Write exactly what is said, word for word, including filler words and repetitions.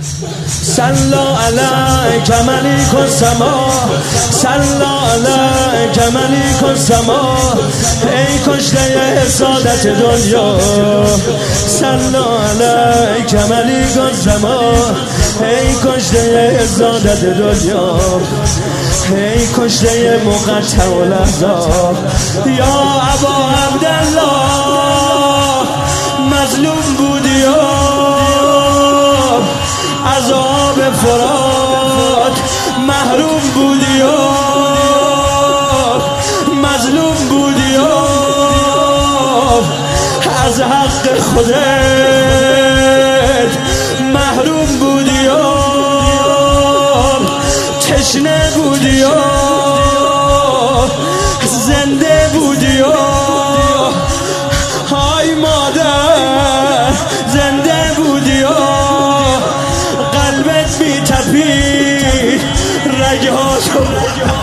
صلا علیک ملیک السما، صلا علیک ملیک السما، ای کشته سعادت دنیا. صلا علیک ملیک السما، ای کشته سعادت دنیا، ای کشته مقطع الاحزاب. یا ابا عبدالله مظلوم بودی و عذاب فرات محروم بودی و مظلوم بودی و از حق خودت محروم بودی و تشنه بودی و زنده بودی و های مادر زنده بودی و قلبت می تپید رگهاشو